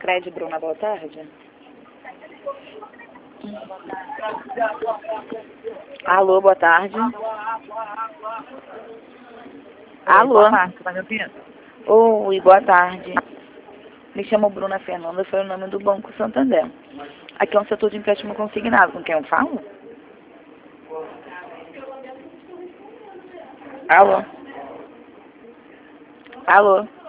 Sicredi, Bruna, boa tarde. Alô, boa tarde. Alô. Boa tarde, tá me ouvindo? Oi, boa tarde. Me chamo Bruna Fernanda, foi o nome do Banco Santander. Aqui é um setor de empréstimo consignado. Com quem eu falo? Alô? Alô?